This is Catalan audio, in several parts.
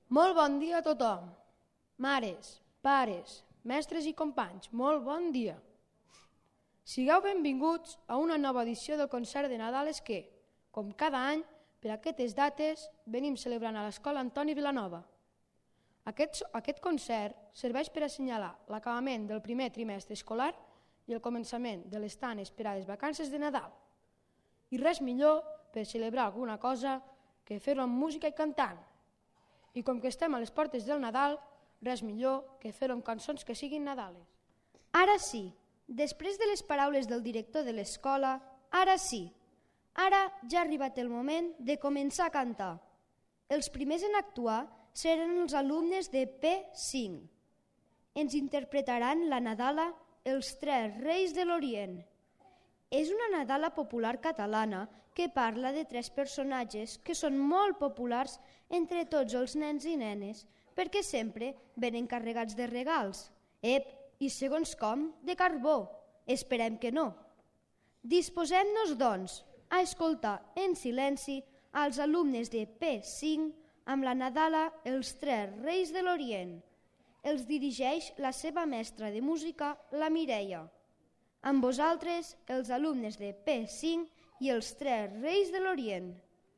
Molt bon dia a tothom. Mares, pares, mestres i companys, molt bon dia. Sigueu benvinguts a una nova edició del concert de Nadales que, com cada any, per aquestes dates, venim celebrant a l'Escola Antoni Vilanova. Aquest concert serveix per assenyalar l'acabament del primer trimestre escolar i el començament de les tan esperades vacances de Nadal. I res millor per celebrar alguna cosa que fer-ho amb música i cantant. I com que estem a les portes del Nadal, res millor que fer-ho amb cançons que siguin nadales. Ara sí, després de les paraules del director de l'escola, ara sí. Ara ja ha arribat el moment de començar a cantar. Els primers en actuar seran els alumnes de P5. Ens interpretaran la Nadala Els Tres Reis de l'Orient. És una Nadala popular catalana que parla de tres personatges que són molt populars entre tots els nens i nenes perquè sempre venen carregats de regals. I segons com, de carbó. Esperem que no. Disposem-nos, doncs, a escoltar en silenci als alumnes de P5 amb la Nadala Els Tres Reis de l'Orient. Els dirigeix la seva mestra de música, la Mireia. Amb vosaltres, els alumnes de P5 i els Tres Reis de l'Orient.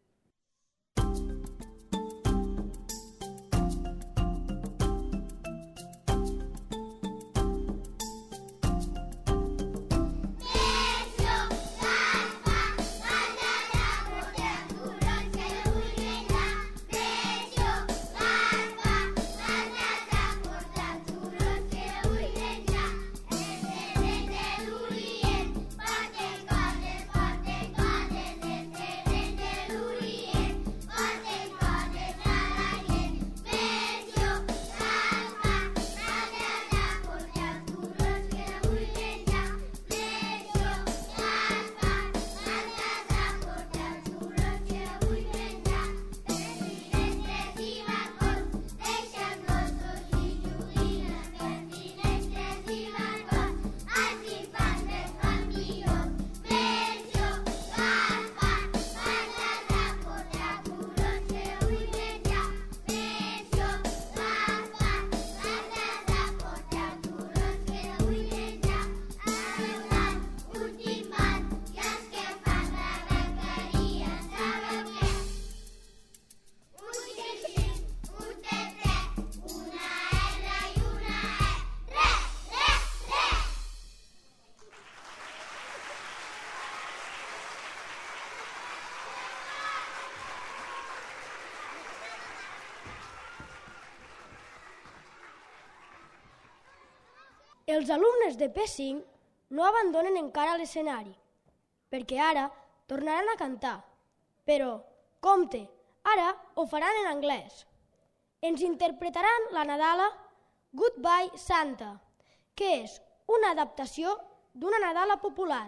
Els alumnes de P5 no abandonen encara l'escenari, perquè ara tornaran a cantar. Però, compte, ara ho faran en anglès. Ens interpretaran la Nadala Goodbye Santa, que és una adaptació d'una Nadala popular.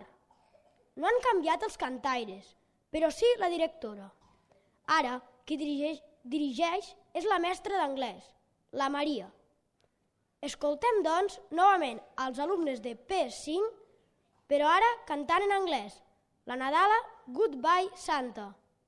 No han canviat els cantaires, però sí la directora. Ara, qui dirigeix és la mestra d'anglès, la Maria. Escoltem, doncs, novament als alumnes de P5, però ara cantant en anglès, la Nadala Goodbye Santa.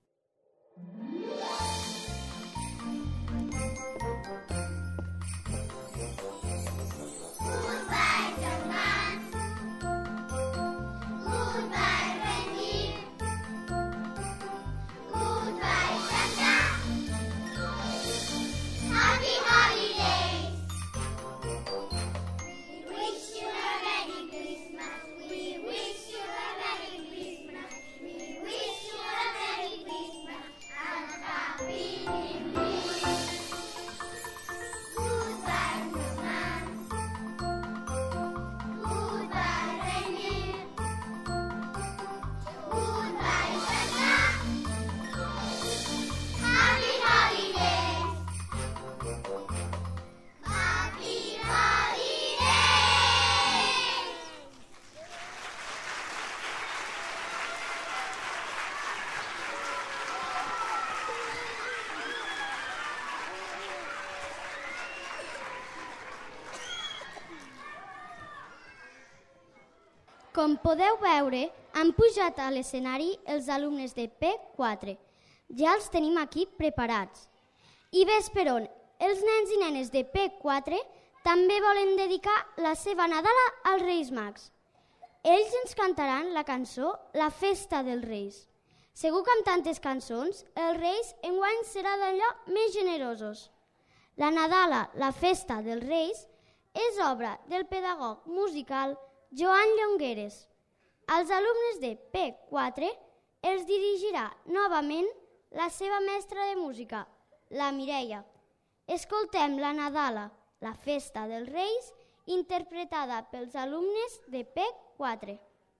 Com podeu veure, han pujat a l'escenari els alumnes de P4. Ja els tenim aquí preparats. I ves per on, els nens i nenes de P4 també volen dedicar la seva Nadala als Reis Mags. Ells ens cantaran la cançó La Festa dels Reis. Segur que amb tantes cançons, els Reis enguany serà d'allò més generosos. La Nadala, la Festa dels Reis, és obra del pedagog musical Joan Llongueres. Als alumnes de P4 els dirigirà novament la seva mestra de música, la Mireia. Escoltem la Nadala, la Festa dels Reis, interpretada pels alumnes de P4.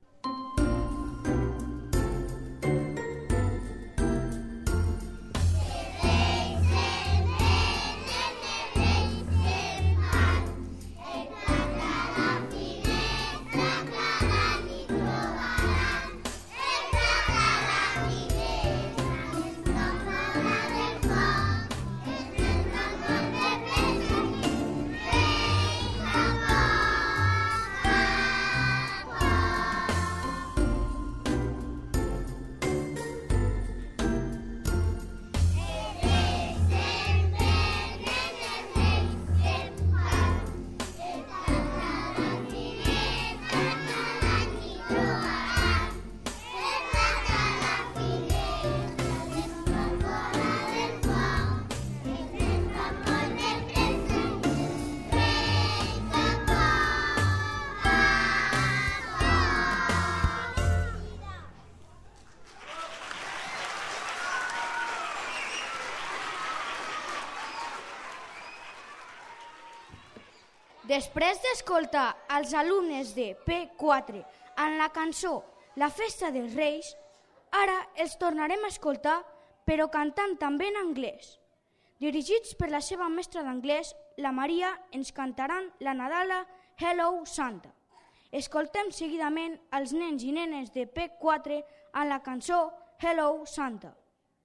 Després d'escoltar els alumnes de P4 en la cançó La Festa dels Reis, ara els tornarem a escoltar, però cantant també en anglès. Dirigits per la seva mestra d'anglès, la Maria, ens cantaran la Nadala Hello Santa. Escoltem seguidament els nens i nenes de P4 en la cançó Hello Santa.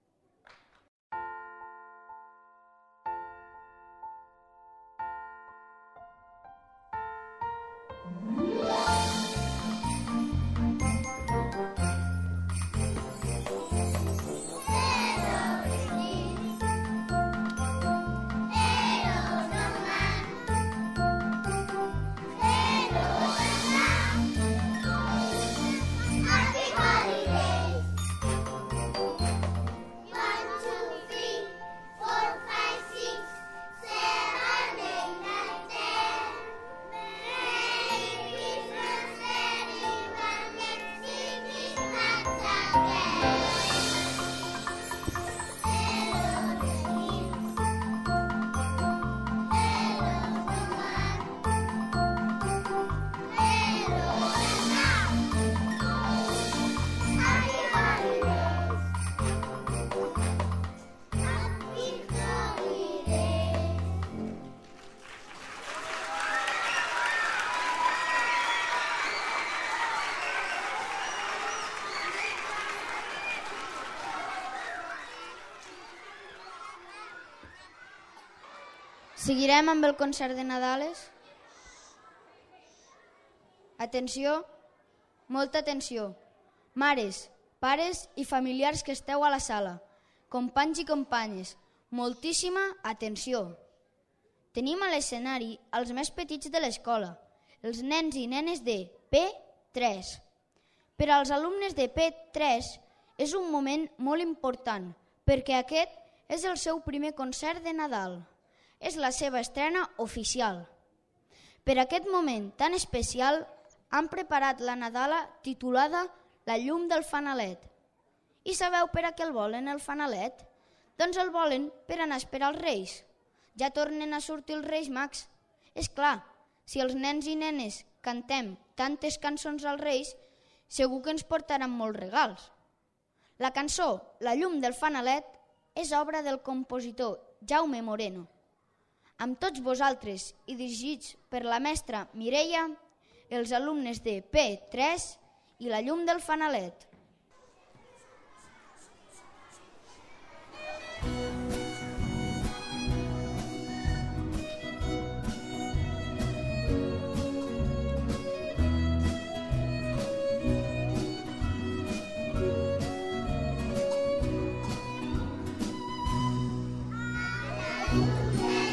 Seguirem amb el concert de Nadales. Atenció, molta atenció. Mares, pares i familiars que esteu a la sala, companys i companyes, moltíssima atenció. Tenim a l'escenari els més petits de l'escola, els nens i nenes de P3. Per als alumnes de P3 és un moment molt important perquè aquest és el seu primer concert de Nadal. És la seva estrena oficial. Per aquest moment tan especial han preparat la Nadala titulada La llum del fanalet. I sabeu per a què el volen, el fanalet? Doncs el volen per anar a esperar els Reis. Ja tornen a sortir els Reis Mags. És clar, si els nens i nenes cantem tantes cançons als Reis, segur que ens portaran molts regals. La cançó La llum del fanalet és obra del compositor Jaume Moreno. Amb tots vosaltres i dirigits per la mestra Mireia, els alumnes de P3 i la llum del fanalet. Yeah.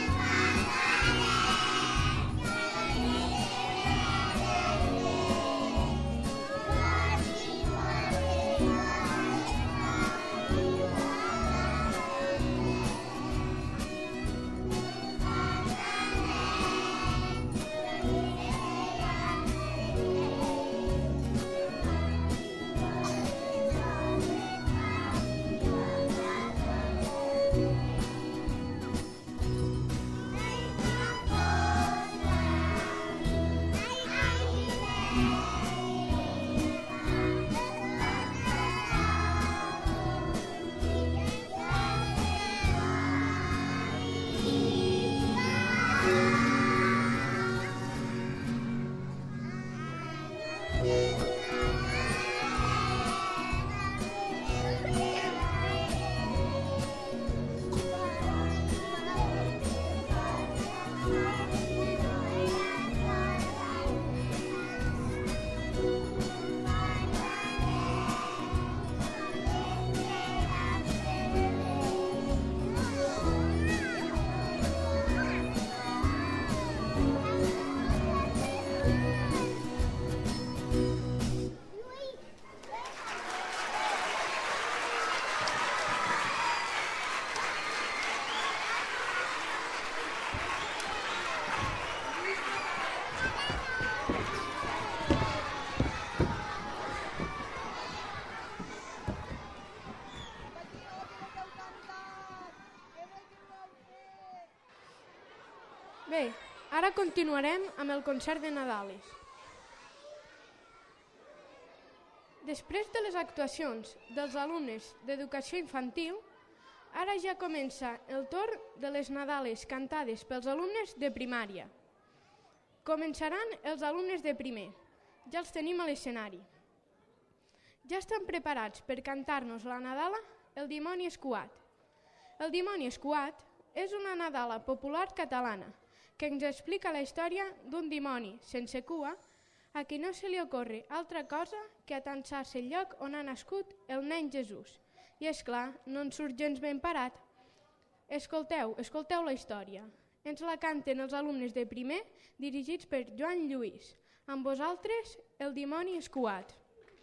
Bé, ara continuarem amb el concert de Nadales. Després de les actuacions dels alumnes d'educació infantil, ara ja comença el torn de les Nadales cantades pels alumnes de primària. Començaran els alumnes de primer. Ja els tenim a l'escenari. Ja estan preparats per cantar-nos la Nadala El dimoni escuat. El dimoni escuat és una Nadala popular catalana que ens explica la història d'un dimoni sense cua a qui no se li ocorre altra cosa que atansar-se el lloc on ha nascut el nen Jesús. I és clar, no en surt gens ben parat. Escolteu la història. Ens la canten els alumnes de primer, dirigits per Joan Lluís. Amb vosaltres, el dimoni escuat.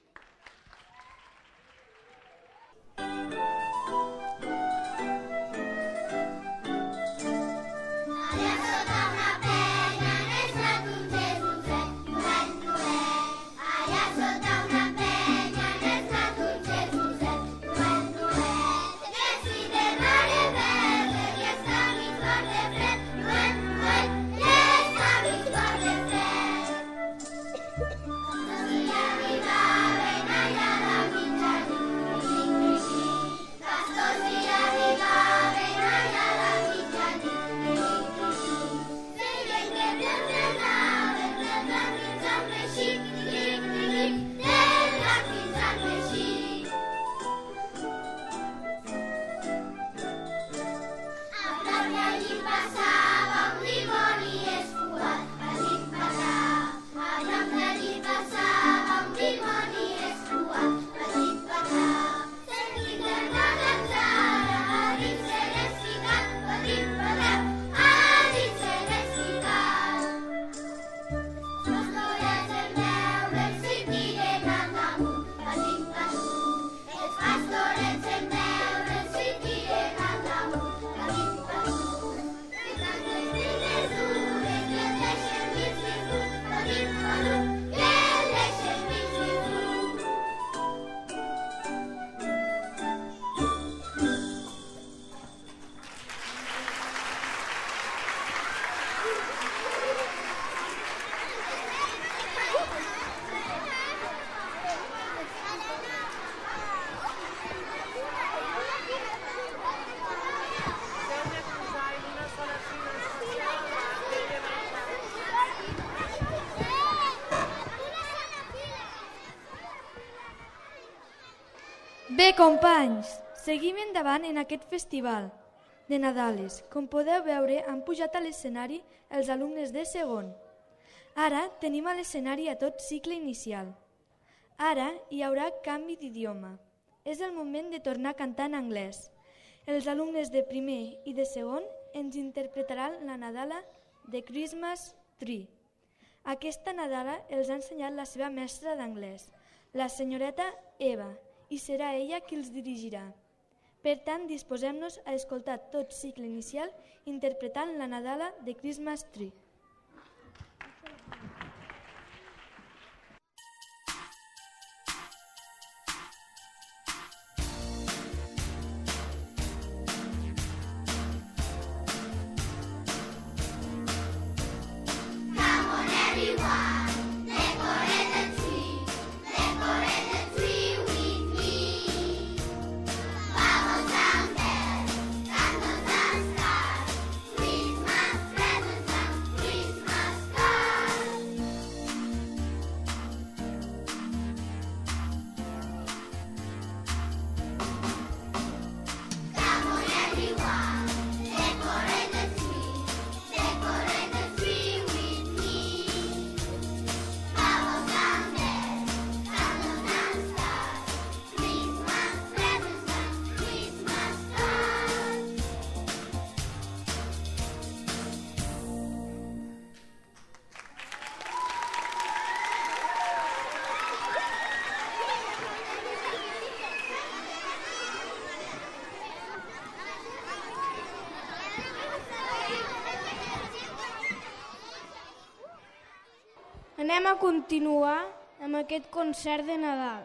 Bé, companys, seguim endavant en aquest festival de Nadales. Com podeu veure, han pujat a l'escenari els alumnes de segon. Ara tenim a l'escenari a tot cicle inicial. Ara hi haurà canvi d'idioma. És el moment de tornar a cantar en anglès. Els alumnes de primer i de segon ens interpretaran la Nadala The Christmas Tree. Aquesta Nadala els ha ensenyat la seva mestra d'anglès, la senyoreta Eva, i serà ella qui els dirigirà. Per tant, disposem-nos a escoltar tot cicle inicial interpretant la Nadala de Christmas Tree. Anem a continuar amb aquest concert de Nadal.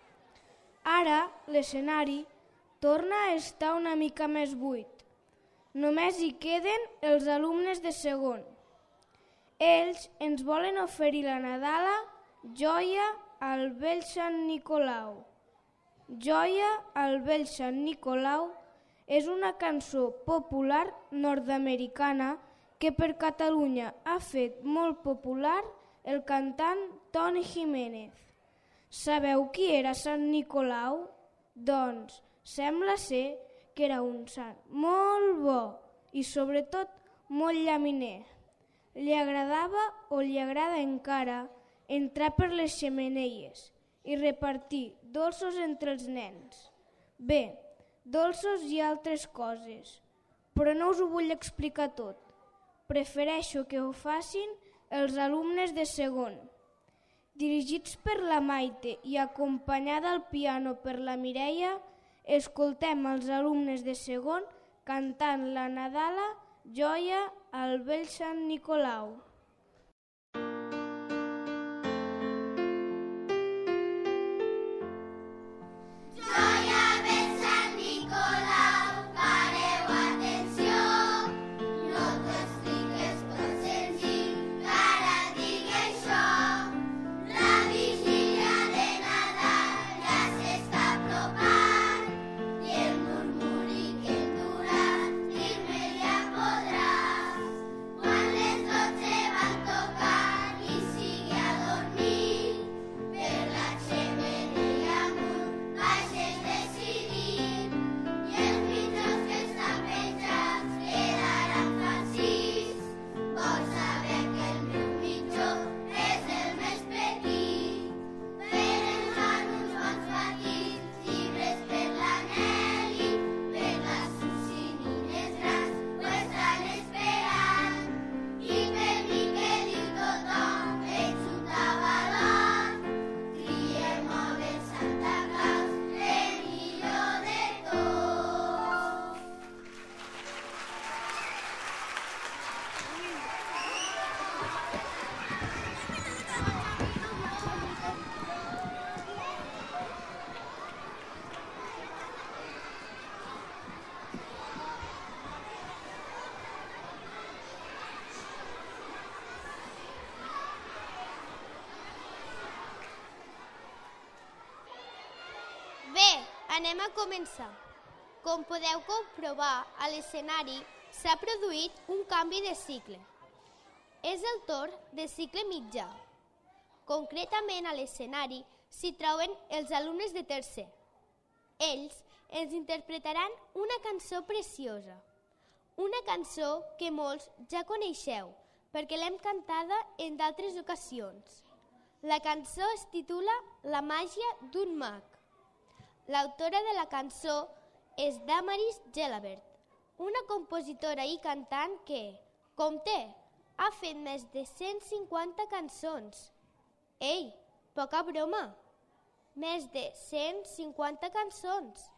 Ara l'escenari torna a estar una mica més buit. només hi queden els alumnes de segon. Ells ens volen oferir la Nadala Joia al vell Sant Nicolau. Joia al vell Sant Nicolau és una cançó popular nord-americana que per Catalunya ha fet molt popular el cantant Toni Jiménez. Sabeu qui era Sant Nicolau? Doncs sembla ser que era un sant molt bo i sobretot molt llaminer. Li agradava o li agrada encara entrar per les xemeneies i repartir dolços entre els nens. Bé, dolços i altres coses, però no us ho vull explicar tot. Prefereixo que ho facin els alumnes de segon. Dirigits per la Maite i acompanyada al piano per la Mireia, escoltem els alumnes de segon cantant la Nadala Joia al vell Sant Nicolau. Anem a començar. Com podeu comprovar, a l'escenari s'ha produït un canvi de cicle. És el torn de cicle mitjà. Concretament a l'escenari s'hi troben els alumnes de tercer. Ells ens interpretaran una cançó preciosa. Una cançó que molts ja coneixeu perquè l'hem cantada en d'altres ocasions. La cançó es titula La màgia d'un mag. L'autora de la cançó és Damaris Gelabert, una compositora i cantant que, compte, ha fet més de 150 cançons. Ei, poca broma! Més de 150 cançons.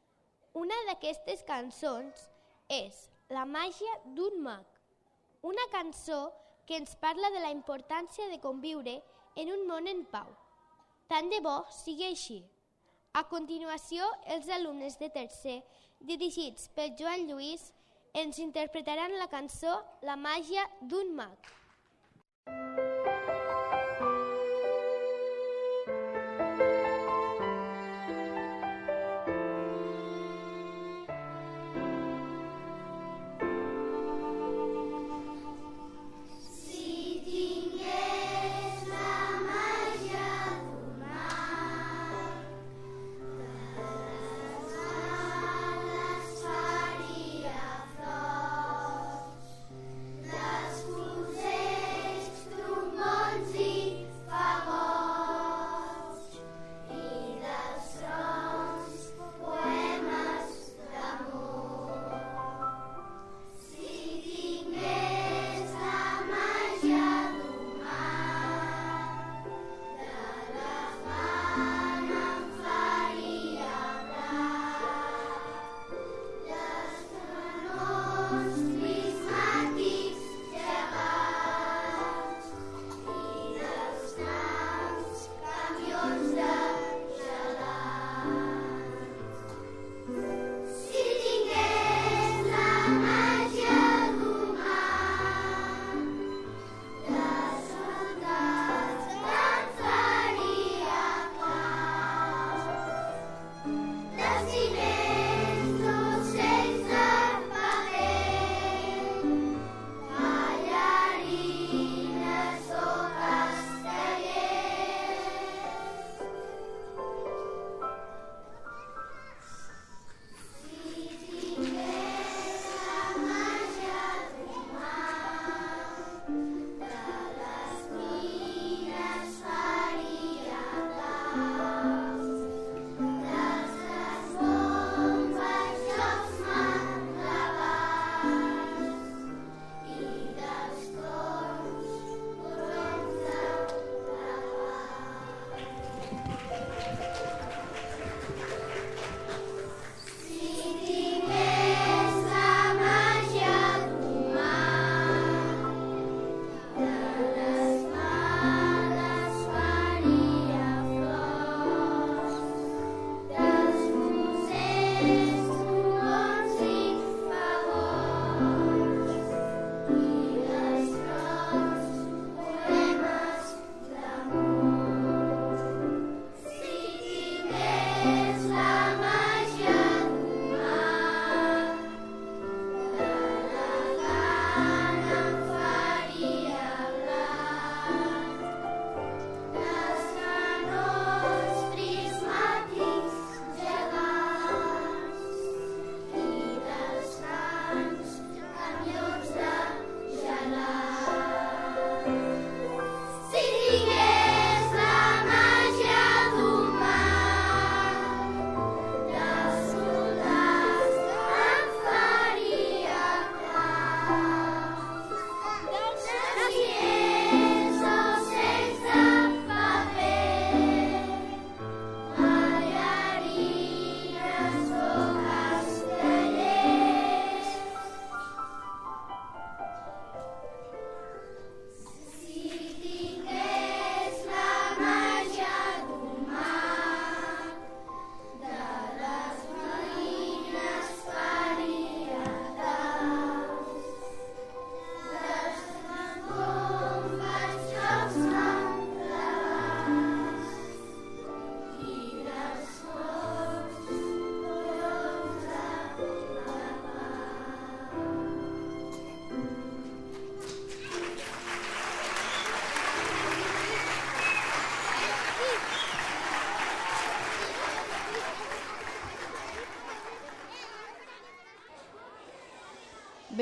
Una d'aquestes cançons és La màgia d'un mag, una cançó que ens parla de la importància de conviure en un món en pau. Tant de bo sigui així. A continuació, els alumnes de tercer, dirigits per Joan Lluís, ens interpretaran la cançó La màgia d'un mag. Troncs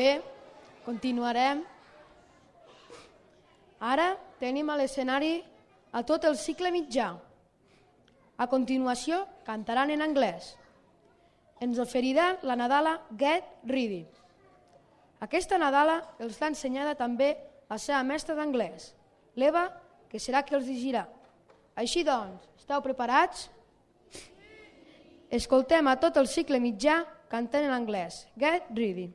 Bé, continuarem. Ara tenim a l'escenari a tot el cicle mitjà. A continuació, cantaran en anglès. Ens oferiran la nadala Get Ready. Aquesta nadala els l'ha ensenyada també la seva mestra d'anglès, l'Eva, que serà qui els dirigirà. Així doncs, esteu preparats? Escoltem a tot el cicle mitjà cantant en anglès. Get Ready.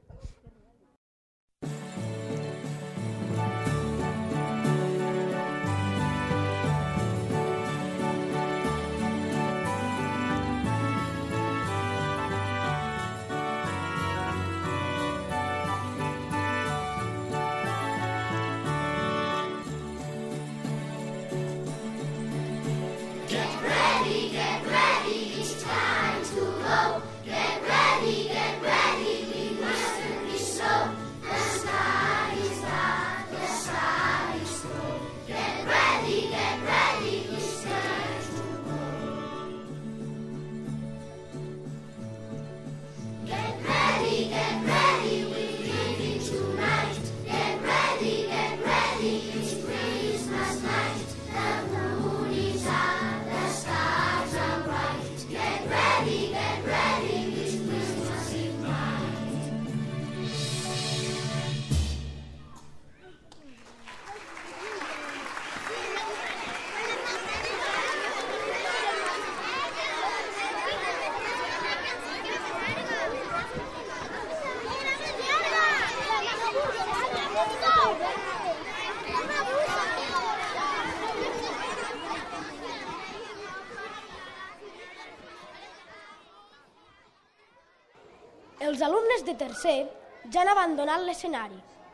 Els alumnes de tercer ja han abandonat l'escenari.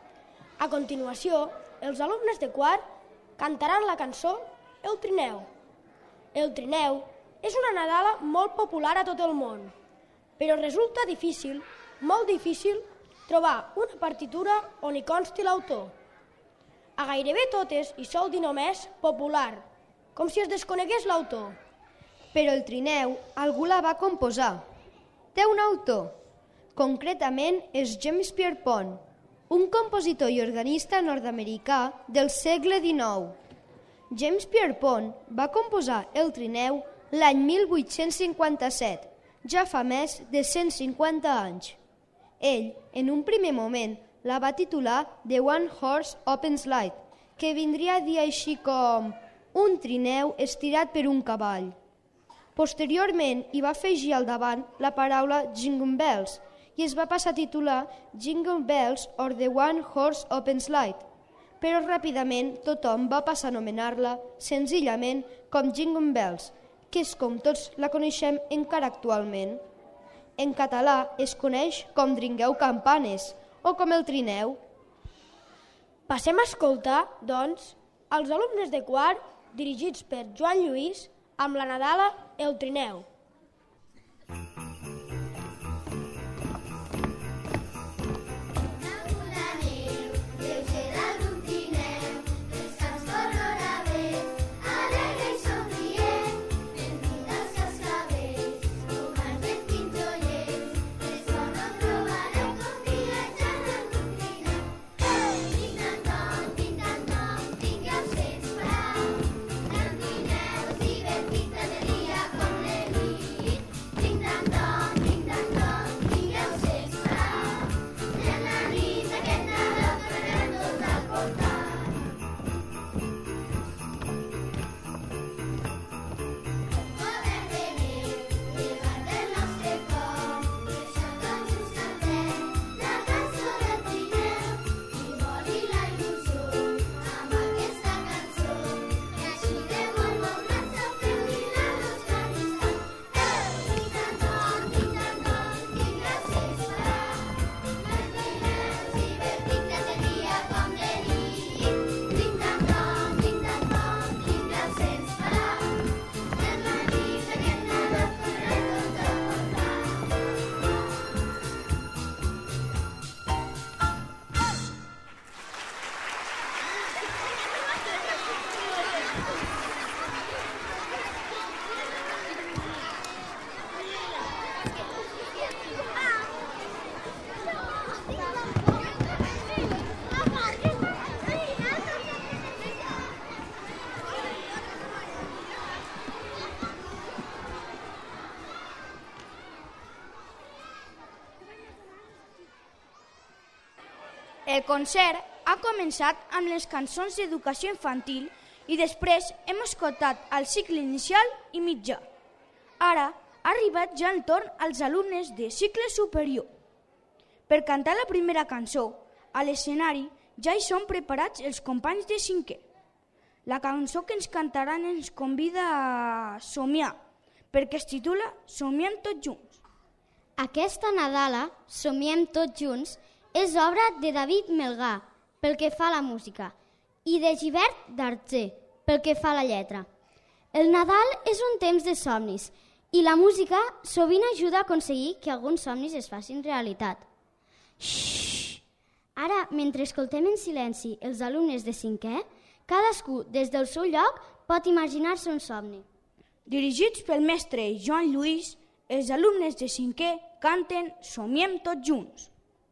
A continuació, els alumnes de quart cantaran la cançó El trineu. El trineu és una nadala molt popular a tot el món, però resulta difícil, molt difícil, trobar una partitura on hi consti l'autor. A gairebé totes hi sol dir només popular, com si es desconegués l'autor. Però el trineu algú la va composar. Té un autor. Concretament és James Pierpont, un compositor i organista nord-americà del segle XIX. James Pierpont va composar El trineu l'any 1857, ja fa més de 150 anys. Ell, en un primer moment, la va titular The One Horse Open Slide, que vindria a dir així com un trineu estirat per un cavall. Posteriorment hi va afegir al davant la paraula Jingle Bells, i es va passar a titular Jingle Bells or the One Horse Open Slide, però ràpidament tothom va passar a anomenar-la senzillament com Jingle Bells, que és com tots la coneixem encara actualment. En català es coneix com Dringueu campanes o com el trineu. Passem a escoltar, doncs, els alumnes de quart dirigits per Joan Lluís amb la nadala El trineu. Divertit de dia com l'Eli. El concert ha començat amb les cançons d'educació infantil i després hem escoltat el cicle inicial i mitjà. Ara ha arribat ja el torn als alumnes de cicle superior. Per cantar la primera cançó, a l'escenari ja hi són preparats els companys de 5è. La cançó que ens cantaran ens convida a somiar, perquè es titula Somiem tots junts. Aquesta Nadala, Somiem tots junts, és obra de David Melgar, pel que fa a la música, i de Gibert d'Arger, pel que fa a la lletra. El Nadal és un temps de somnis, i la música sovint ajuda a aconseguir que alguns somnis es facin realitat. Xxxt! Ara, mentre escoltem en silenci els alumnes de 5è, cadascú, des del seu lloc, pot imaginar-se un somni. Dirigits pel mestre Joan Lluís, els alumnes de 5è canten Somiem tots junts.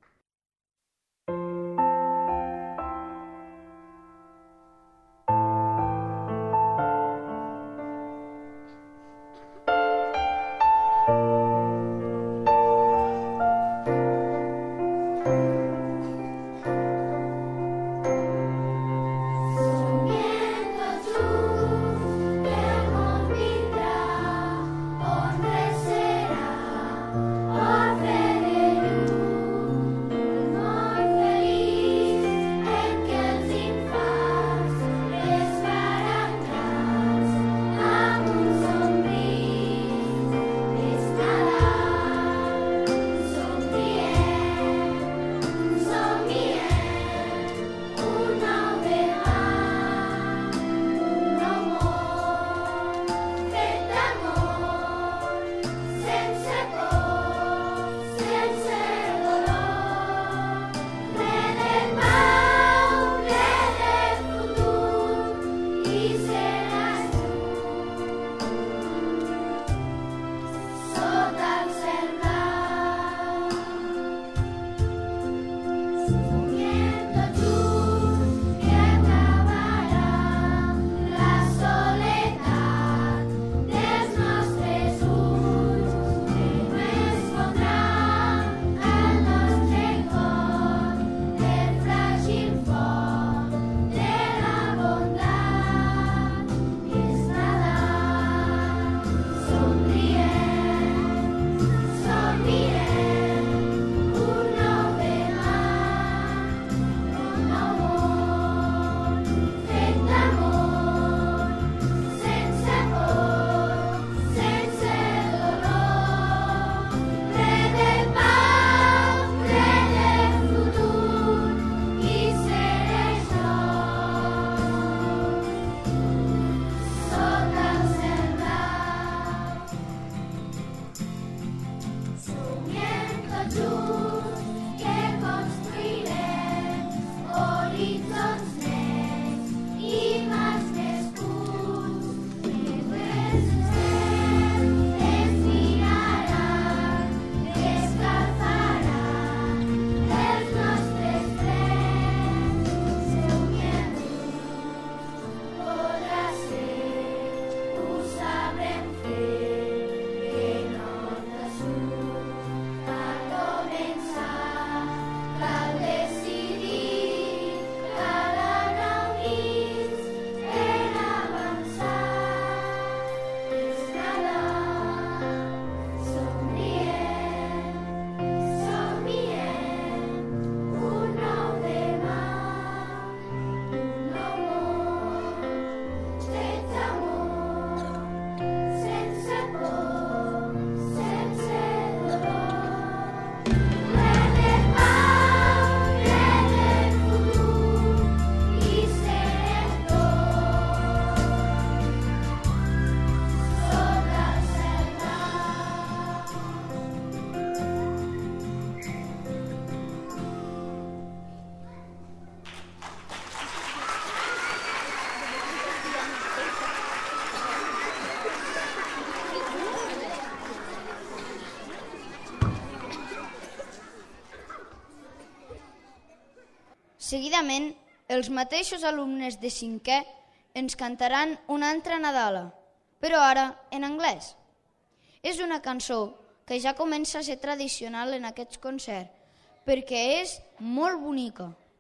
Seguidament, els mateixos alumnes de 5è ens cantaran una altra Nadala, però ara en anglès. És una cançó que ja comença a ser tradicional en aquests concerts, perquè és molt bonica.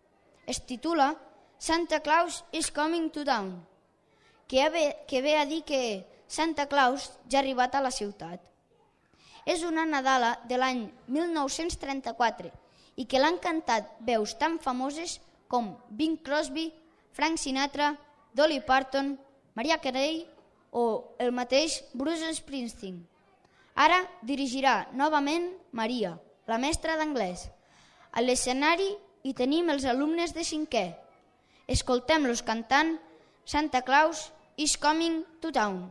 es titula Santa Claus is coming to town, que ve a dir que Santa Claus ja ha arribat a la ciutat. És una nadala de l'any 1934 i que l'han cantat veus tan famoses com Bing Crosby, Frank Sinatra, Dolly Parton, Mariah Carey o el mateix Bruce Springsteen. Ara dirigirà novament Maria, la mestra d'anglès. A l'escenari hi tenim els alumnes de 5è. Escoltem-los cantant Santa Claus is coming to town.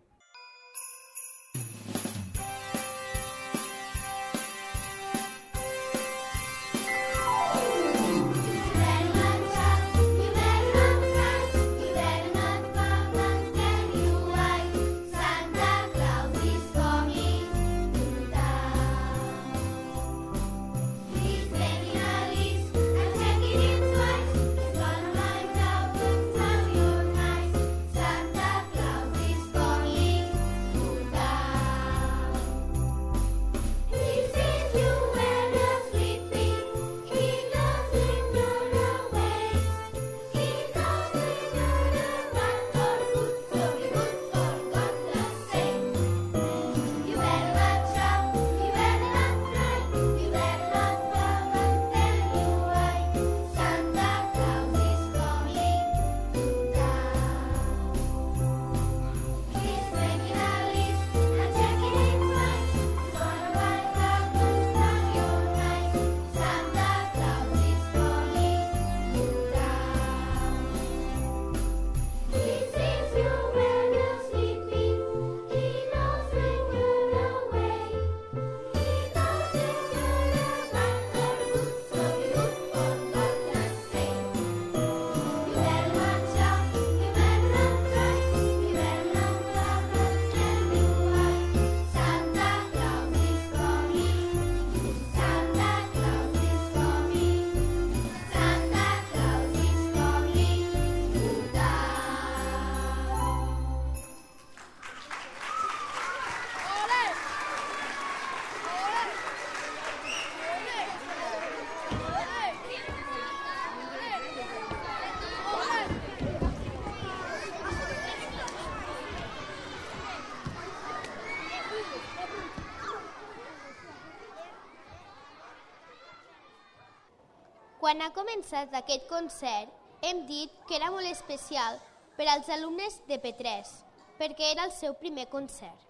Quan ha començat aquest concert, hem dit que era molt especial per als alumnes de P3, perquè era el seu primer concert.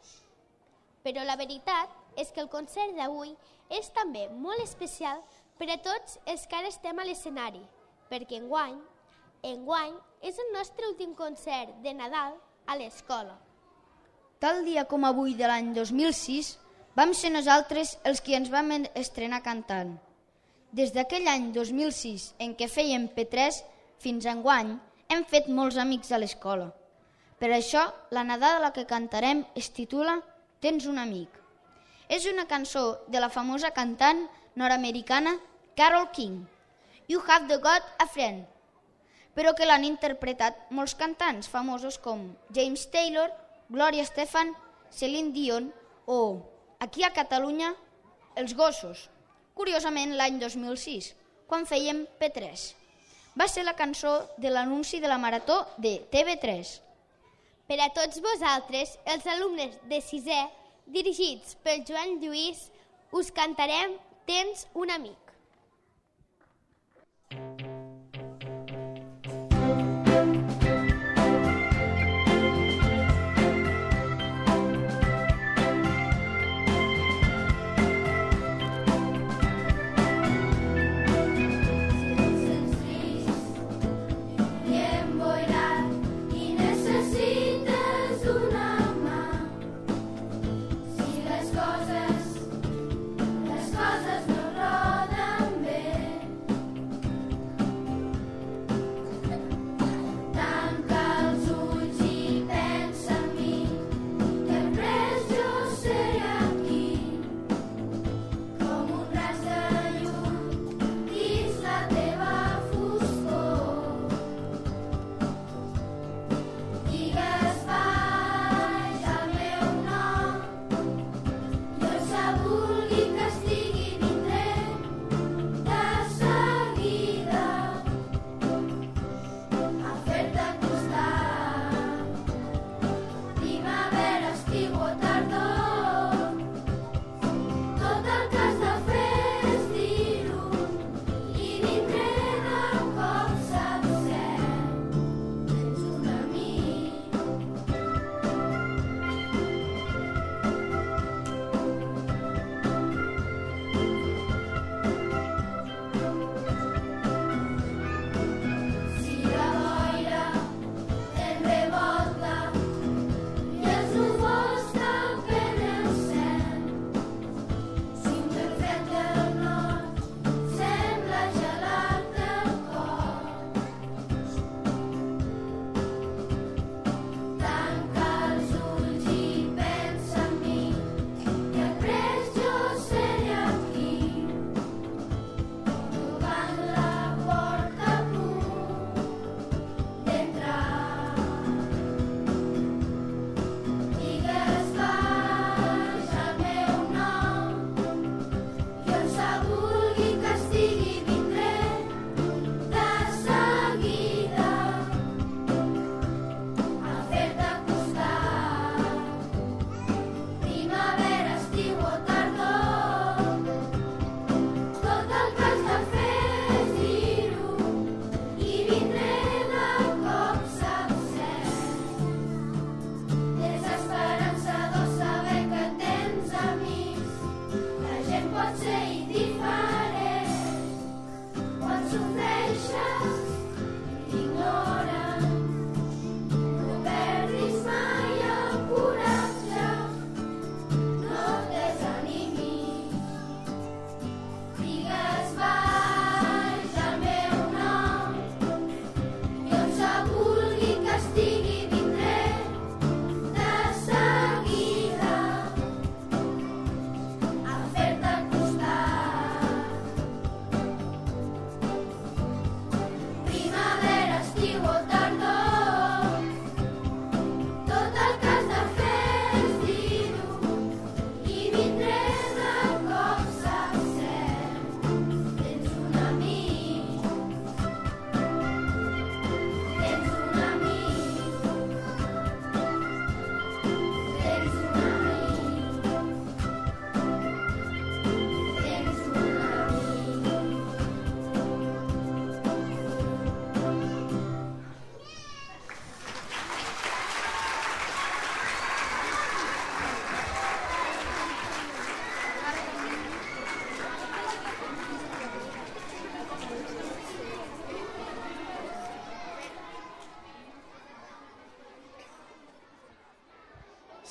Però la veritat és que el concert d'avui és també molt especial per a tots els que ara estem a l'escenari, perquè enguany és el nostre últim concert de Nadal a l'escola. Tal dia com avui de l'any 2006, vam ser nosaltres els qui ens vam estrenar cantant. Des d'aquell any 2006 en què fèiem P3 fins a enguany, hem fet molts amics a l'escola. Per això, la nadala que cantarem es titula Tens un amic. És una cançó de la famosa cantant nord-americana Carole King, You Have Got a Friend, però que l'han interpretat molts cantants famosos com James Taylor, Gloria Estefan, Celine Dion o, aquí a Catalunya, Els Gossos. Curiosament, l'any 2006, quan fèiem P3. Va ser la cançó de l'anunci de la marató de TV3. Per a tots vosaltres, els alumnes de 6è, dirigits per Joan Lluís, us cantarem Tens un amic. Les coses no roden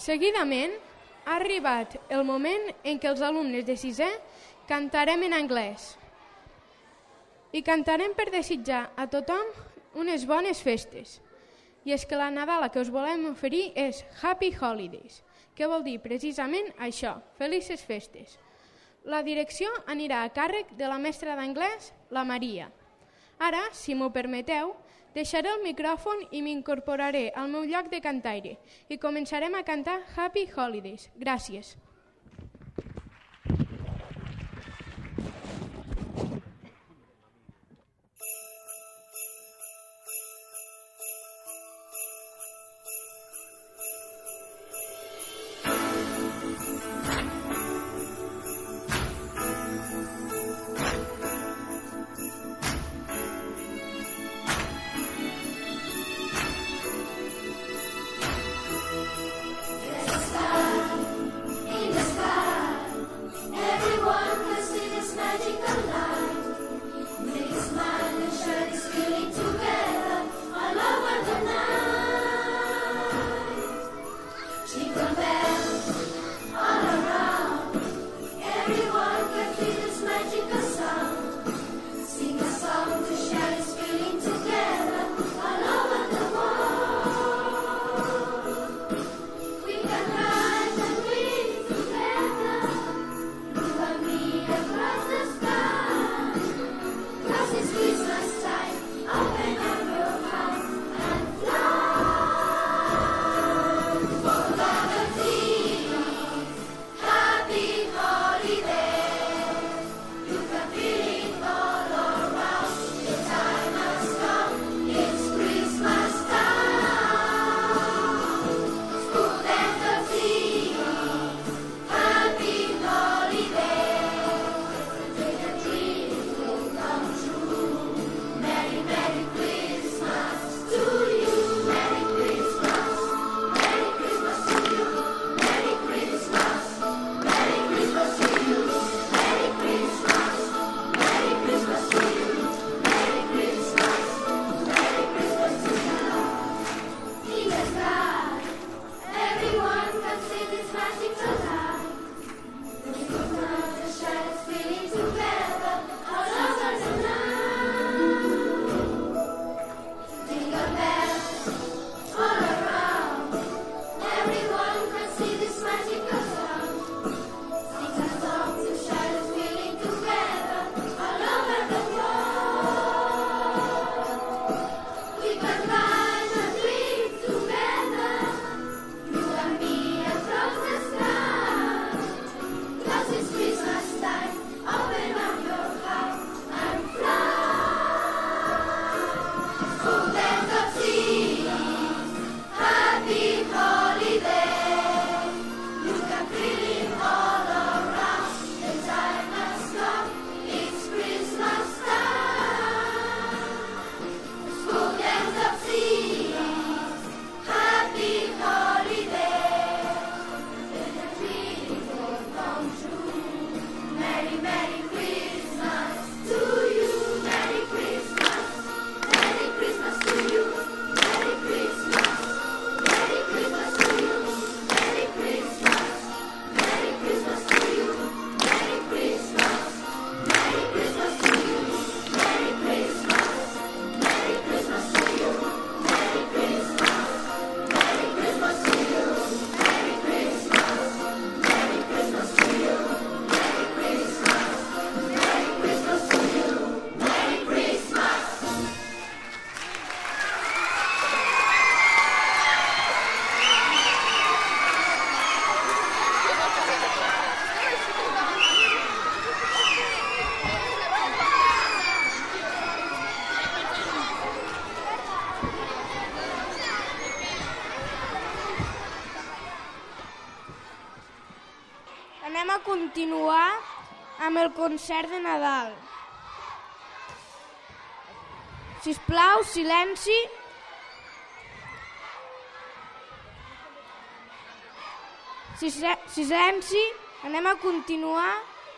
Seguidament, ha arribat el moment en què els alumnes de 6è cantarem en anglès. I cantarem per desitjar a tothom unes bones festes. I és que la Nadala que us volem oferir és Happy Holidays, que vol dir precisament això, felices festes. La direcció anirà a càrrec de la mestra d'anglès, la Maria. Ara, si m'ho permeteu, deixaré el micròfon i m'incorporaré al meu lloc de cantaire i començarem a cantar Happy Holidays. Gràcies. Anem a continuar amb el concert de Nadal. Sisplau, silenci. Silenci, anem a continuar.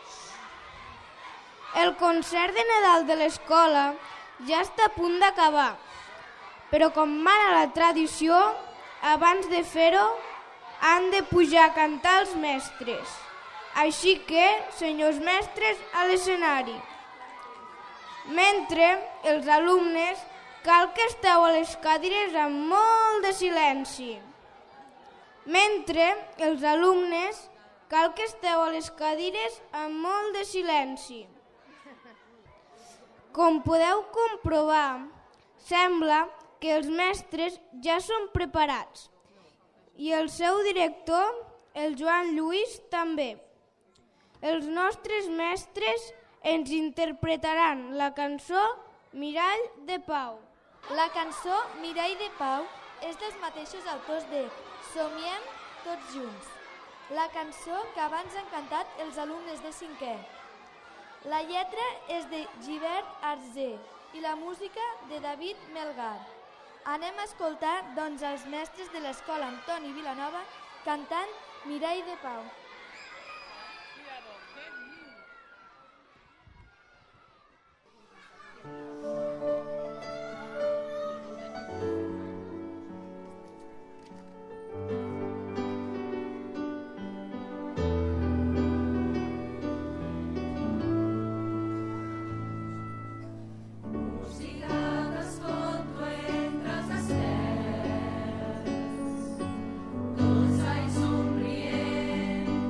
El concert de Nadal de l'escola ja està a punt d'acabar, però com mana la tradició, abans de fer-ho, han de pujar a cantar els mestres. Així que, senyors mestres, a l'escenari. Mentre els alumnes cal que esteu a les cadires amb molt de silenci. Mentre els alumnes cal que esteu a les cadires amb molt de silenci. Com podeu comprovar, sembla que els mestres ja són preparats i el seu director, el Joan Lluís, també. Els nostres mestres ens interpretaran la cançó Mirall de Pau. La cançó Mirall de Pau és dels mateixos autors de Somiem tots junts, la cançó que abans han cantat els alumnes de 5è. La lletra és de Gibert Arzé i la música de David Melgar. Anem a escoltar, doncs, els mestres de l'escola Antoni Vilanova cantant Mirall de Pau. Somrient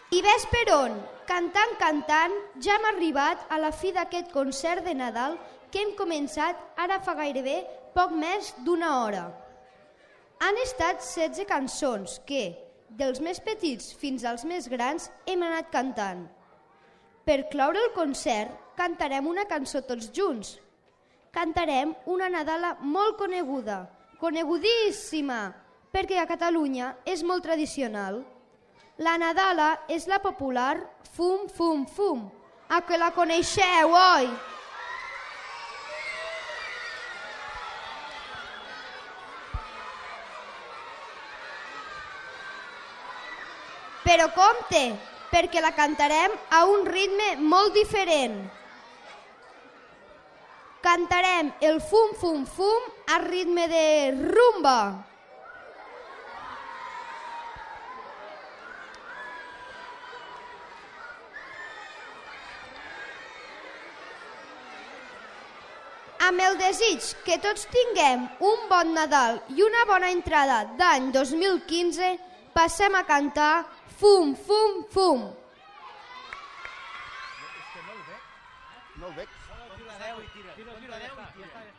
I ves per on, cantant, ja hem arribat a la fi d'aquest concert de Nadal que hem començat ara fa gairebé poc més d'una hora. Han estat 16 cançons que, dels més petits fins als més grans, hem anat cantant. Per cloure el concert, cantarem una cançó tots junts. Cantarem una nadala molt coneguda, conegudíssima, perquè a Catalunya és molt tradicional. La nadala és la popular Fum, fum, fum. A que la coneixeu, oi? Però compte, perquè la cantarem a un ritme molt diferent. Cantarem el fum, fum, fum a ritme de rumba. Amb el desig que tots tinguem un bon Nadal i una bona entrada d'any 2015, passem a cantar Fum, fum, fum. No el veig.